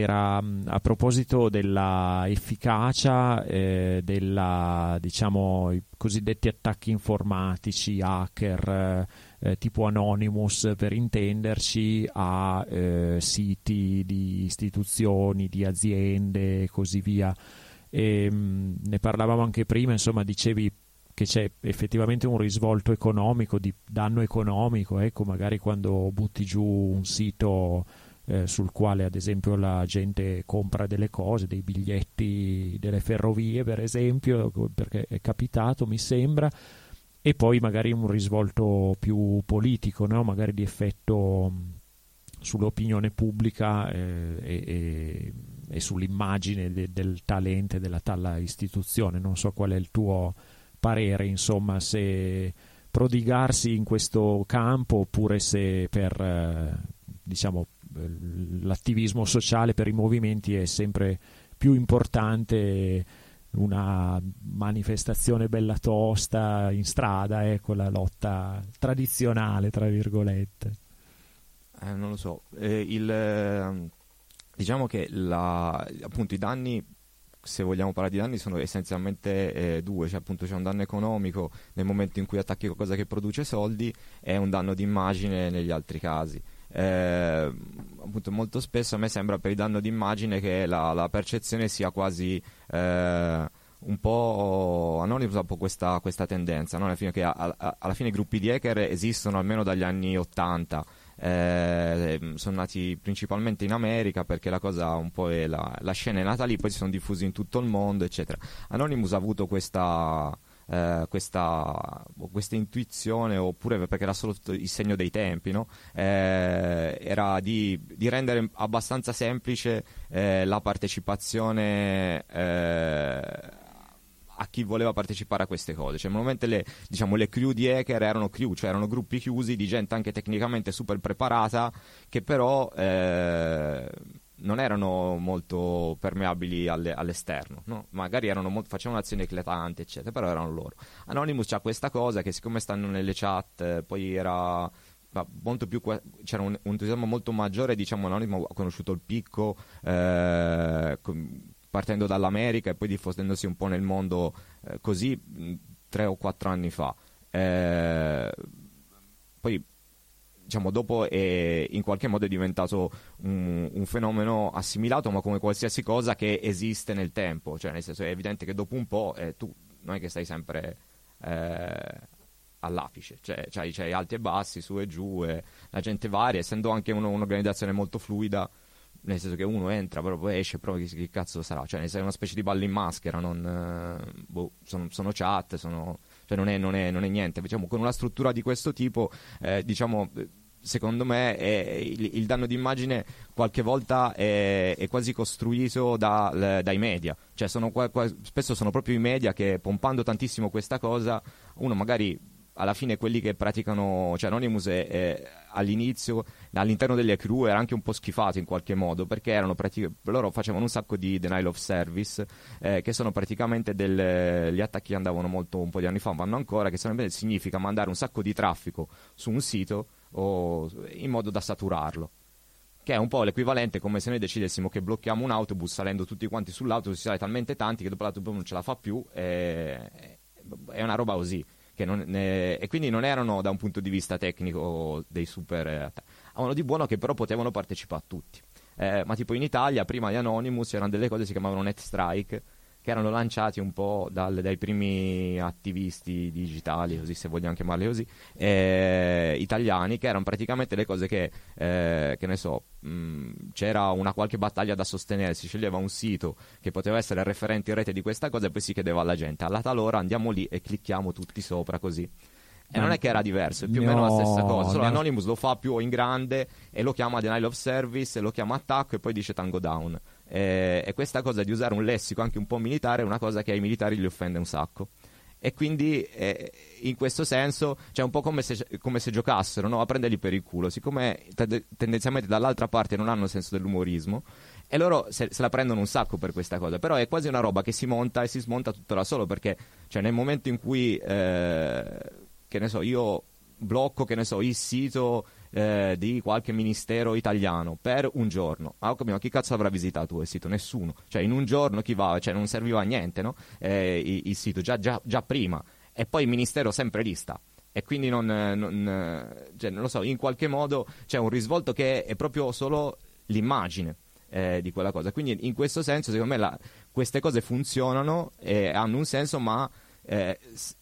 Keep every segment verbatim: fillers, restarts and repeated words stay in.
era mh, a proposito della efficacia eh, della, diciamo, i cosiddetti attacchi informatici, hacker, eh, tipo Anonymous per intenderci, a eh, siti di istituzioni, di aziende e così via. E, mh, ne parlavamo anche prima, insomma, dicevi che c'è effettivamente un risvolto economico, di danno economico, ecco, magari quando butti giù un sito eh, sul quale ad esempio la gente compra delle cose, dei biglietti delle ferrovie per esempio, perché è capitato mi sembra, e poi magari un risvolto più politico, no? Magari di effetto sull'opinione pubblica eh, e, e, e sull'immagine de, del talento della tale istituzione. Non so qual è il tuo parere, insomma, se prodigarsi in questo campo oppure se per eh, diciamo l'attivismo sociale, per i movimenti è sempre più importante una manifestazione bella tosta in strada, ecco, la lotta tradizionale tra virgolette. Eh, non lo so, eh, il, eh, diciamo che la, appunto i danni, se vogliamo parlare di danni, sono essenzialmente eh, due, cioè appunto c'è un danno economico nel momento in cui attacchi qualcosa che produce soldi e un danno di immagine negli altri casi. Eh, appunto molto spesso a me sembra per il danno d'immagine che la, la percezione sia quasi eh, un po' Anonymous, un po' questa, questa tendenza, no? Alla fine, che a, a, alla fine i gruppi di hacker esistono almeno dagli anni ottanta. Eh, sono nati principalmente in America perché la cosa un po' è la, la scena è nata lì, poi si sono diffusi in tutto il mondo, eccetera. Anonymous ha avuto questa eh, questa, questa intuizione, oppure perché era solo il segno dei tempi, no? Eh, era di, di rendere abbastanza semplice eh, la partecipazione eh, a chi voleva partecipare a queste cose. Cioè, normalmente le, diciamo, le crew di hacker erano crew, cioè erano gruppi chiusi di gente anche tecnicamente super preparata, che però eh, non erano molto permeabili alle, all'esterno, no? Magari erano molto, facevano azioni eclatanti, eccetera, però erano loro. Anonymous c'ha questa cosa che, siccome stanno nelle chat, eh, poi era molto più, c'era un, un entusiasmo molto maggiore, diciamo. Anonymous ha conosciuto il picco eh, com, partendo dall'America e poi diffondendosi un po' nel mondo eh, così mh, tre o quattro anni fa. Eh, poi, diciamo, dopo è, in qualche modo è diventato un, un fenomeno assimilato, ma come qualsiasi cosa che esiste nel tempo. Cioè, nel senso, è evidente che dopo un po' eh, tu non è che stai sempre eh, all'apice, cioè c'hai, c'hai alti e bassi, su e giù, e la gente varia, essendo anche uno, un'organizzazione molto fluida. Nel senso che uno entra, però poi esce, però che, che cazzo sarà? Cioè, nel senso, è una specie di ballo in maschera, non, eh, boh, sono, sono chat, sono, cioè non è, non, è, non è niente. Diciamo, con una struttura di questo tipo, eh, diciamo, secondo me è, il, il danno d'immagine qualche volta è, è quasi costruito da, le, dai media. Cioè, sono qua, qua, spesso sono proprio i media che, pompando tantissimo questa cosa, uno magari alla fine, quelli che praticano, cioè Anonymous è, è, all'inizio all'interno delle crew era anche un po' schifato in qualche modo, perché erano pratic- loro facevano un sacco di denial of service, eh, che sono praticamente del, gli attacchi che andavano molto un po' di anni fa, vanno ancora, che significa mandare un sacco di traffico su un sito o in modo da saturarlo, che è un po' l'equivalente come se noi decidessimo che blocchiamo un autobus salendo tutti quanti sull'autobus, si sale talmente tanti che dopo l'autobus non ce la fa più, e, è una roba così. Che non, ne, e quindi non erano da un punto di vista tecnico dei super eh, avevano di buono che però potevano partecipare a tutti, eh, ma tipo in Italia prima di Anonymous c'erano delle cose che si chiamavano net strike, che erano lanciati un po' dal, dai primi attivisti digitali, così se vogliamo chiamarli così, eh, italiani, che erano praticamente le cose che, eh, che ne so, mh, c'era una qualche battaglia da sostenere, si sceglieva un sito che poteva essere il referente in rete di questa cosa e poi si chiedeva alla gente, alla talora andiamo lì e clicchiamo tutti sopra così. E non è che era diverso, è più o meno la stessa cosa, solo Anonymous lo fa più in grande e lo chiama denial of service, e lo chiama attacco e poi dice tango down. E, e questa cosa di usare un lessico anche un po' militare è una cosa che ai militari gli offende un sacco. E quindi eh, in questo senso c'è cioè un po' come se, come se giocassero, no? A prenderli per il culo, siccome t- tendenzialmente dall'altra parte non hanno il senso dell'umorismo, e loro se, se la prendono un sacco per questa cosa. Però è quasi una roba che si monta e si smonta tutto da solo, perché cioè, nel momento in cui eh, che ne so, io blocco, che ne so, il sito eh, di qualche ministero italiano per un giorno. Ah, ho capito, ma chi cazzo avrà visitato il sito? Nessuno. Cioè in un giorno chi va? Cioè non serviva a niente, no? Eh, il, il sito già, già, già prima. E poi il ministero sempre lì sta. E quindi non, non, cioè, non lo so, in qualche modo c'è un risvolto che è proprio solo l'immagine eh, di quella cosa. Quindi in questo senso secondo me la, queste cose funzionano e hanno un senso, ma eh,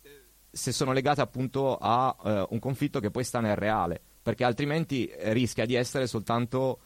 se sono legate appunto a eh, un conflitto che poi sta nel reale, perché altrimenti rischia di essere soltanto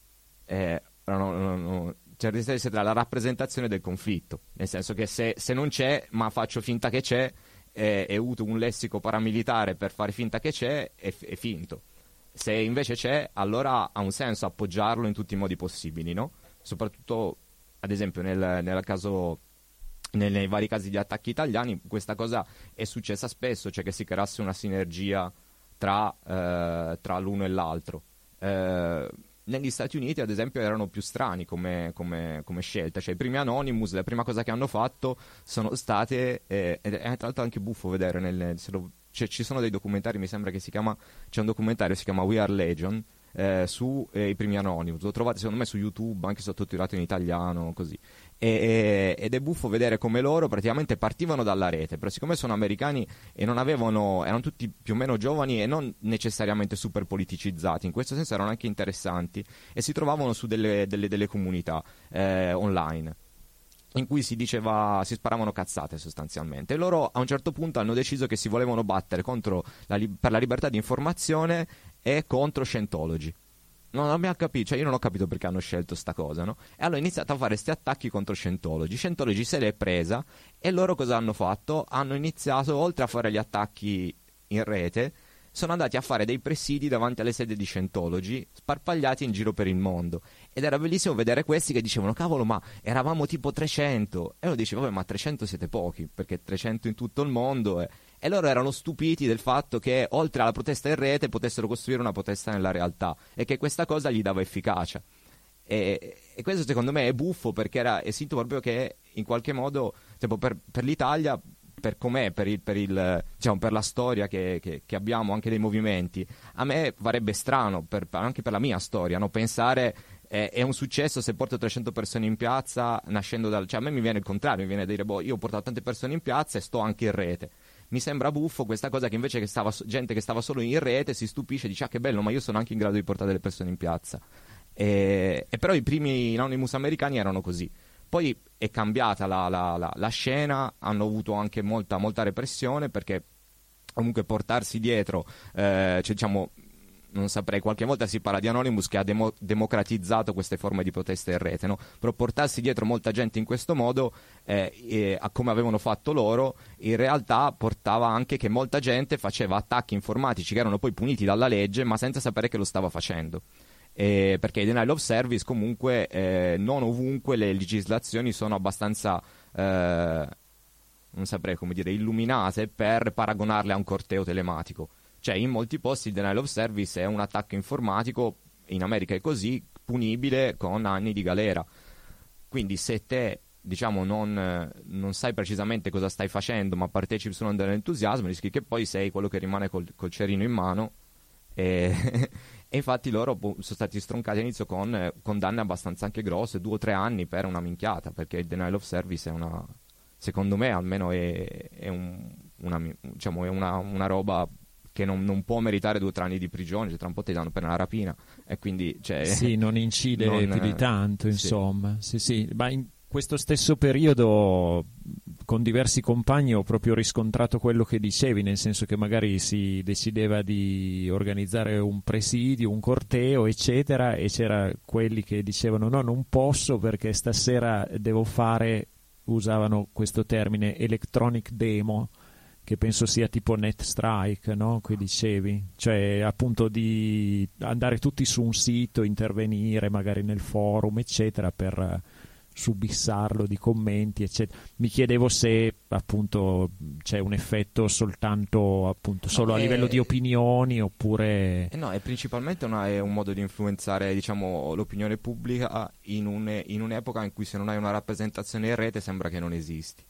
eh, no, no, no, cioè rischia di essere la rappresentazione del conflitto, nel senso che se, se non c'è ma faccio finta che c'è e, e uso un lessico paramilitare per fare finta che c'è, è, è finto. Se invece c'è, allora ha un senso appoggiarlo in tutti i modi possibili, no? Soprattutto ad esempio nel, nel caso Nei, nei vari casi di attacchi italiani questa cosa è successa spesso, cioè che si creasse una sinergia tra, eh, tra l'uno e l'altro. Eh, negli Stati Uniti ad esempio erano più strani come, come, come scelta, cioè i primi Anonymous la prima cosa che hanno fatto sono state, eh, ed è tra l'altro anche buffo vedere, nel, se lo, cioè, ci sono dei documentari, mi sembra che si chiama, c'è un documentario, si chiama We Are Legion, eh, su eh, i primi Anonymous, lo trovate secondo me su YouTube, anche sottotitolato in italiano, così. E, ed è buffo vedere come loro praticamente partivano dalla rete, però siccome sono americani e non avevano, erano tutti più o meno giovani e non necessariamente super politicizzati, in questo senso erano anche interessanti e si trovavano su delle, delle, delle comunità eh, online in cui si diceva, si sparavano cazzate sostanzialmente, e loro a un certo punto hanno deciso che si volevano battere contro la, per la libertà di informazione e contro Scientology. Non abbiamo capito, cioè io non ho capito perché hanno scelto sta cosa, no? E allora ho iniziato a fare questi attacchi contro Scientology. Scientology se l'è presa e loro cosa hanno fatto? Hanno iniziato, oltre a fare gli attacchi in rete, sono andati a fare dei presidi davanti alle sedi di Scientology, sparpagliati in giro per il mondo. Ed era bellissimo vedere questi che dicevano, cavolo, ma eravamo tipo trecento. E uno dice, vabbè, ma trecento siete pochi, perché trecento in tutto il mondo è... E loro erano stupiti del fatto che oltre alla protesta in rete potessero costruire una protesta nella realtà e che questa cosa gli dava efficacia. E, e questo secondo me è buffo, perché era, è sintomo proprio che in qualche modo tipo per, per l'Italia, per com'è, per, il, per, il, diciamo, per la storia che, che, che abbiamo anche dei movimenti, a me farebbe strano, per, anche per la mia storia, no? Pensare eh, è un successo se porto trecento persone in piazza nascendo dal... Cioè a me mi viene il contrario, mi viene a dire, boh, io ho portato tante persone in piazza e sto anche in rete. Mi sembra buffo questa cosa che invece che stava, gente che stava solo in rete si stupisce e dice, ah che bello, ma io sono anche in grado di portare delle persone in piazza. E, e però i primi Anonymous americani erano così. Poi è cambiata la, la, la, la scena, hanno avuto anche molta, molta repressione, perché comunque portarsi dietro, eh, cioè, diciamo, non saprei, qualche volta si parla di Anonymous che ha demo- democratizzato queste forme di protesta in rete, no? Però portarsi dietro molta gente in questo modo, eh, eh, come avevano fatto loro, in realtà portava anche che molta gente faceva attacchi informatici che erano poi puniti dalla legge, ma senza sapere che lo stava facendo. Eh, perché i denial of service comunque eh, non ovunque le legislazioni sono abbastanza eh, non saprei come dire illuminate per paragonarle a un corteo telematico. Cioè in molti posti il denial of service è un attacco informatico, in America è così, punibile con anni di galera. Quindi se te diciamo non, non sai precisamente cosa stai facendo ma partecipi solo dell'entusiasmo, rischi che poi sei quello che rimane col, col cerino in mano. E, e infatti loro sono stati stroncati all'inizio con eh, condanne abbastanza anche grosse, due o tre anni per una minchiata, perché il denial of service è una, secondo me almeno è, è, un, una, diciamo, è una, una roba che non, non può meritare due o tre anni di prigione, cioè tra un po' ti danno per una rapina e quindi cioè, sì, non incide non, più di tanto, insomma. Sì, sì, sì. Ma in questo stesso periodo con diversi compagni ho proprio riscontrato quello che dicevi, nel senso che magari si decideva di organizzare un presidio, un corteo, eccetera, e c'era quelli che dicevano no, non posso perché stasera devo fare, usavano questo termine, electronic demo, che penso sia tipo net strike, no? Che dicevi, cioè appunto di andare tutti su un sito, intervenire magari nel forum, eccetera, per subissarlo di commenti, eccetera. Mi chiedevo se appunto c'è un effetto soltanto appunto solo no, a è... livello di opinioni oppure eh no, è principalmente una, è un modo di influenzare, diciamo, l'opinione pubblica in, un, in un'epoca in cui se non hai una rappresentazione in rete sembra che non esisti.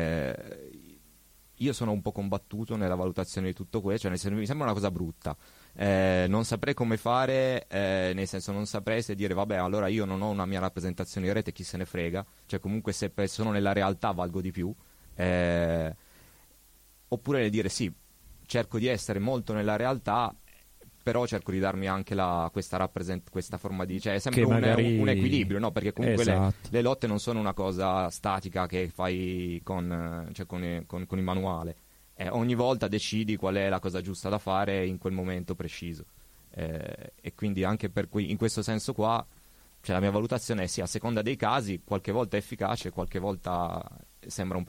E io sono un po' combattuto nella valutazione di tutto questo, cioè mi sembra una cosa brutta, Eh, non saprei come fare, eh, nel senso non saprei se dire vabbè allora io non ho una mia rappresentazione in rete, chi se ne frega, cioè comunque se sono nella realtà valgo di più, eh, oppure nel dire sì, cerco di essere molto nella realtà, però cerco di darmi anche la, questa, rappresent- questa forma di... cioè è sempre un, magari... un equilibrio, no? Perché comunque esatto. le, le lotte non sono una cosa statica che fai con, cioè con, con, con il manuale. Eh, ogni volta decidi qual è la cosa giusta da fare in quel momento preciso, eh, e quindi anche per cui in questo senso qua, cioè la mia valutazione è sì, a seconda dei casi, qualche volta è efficace, qualche volta sembra un po'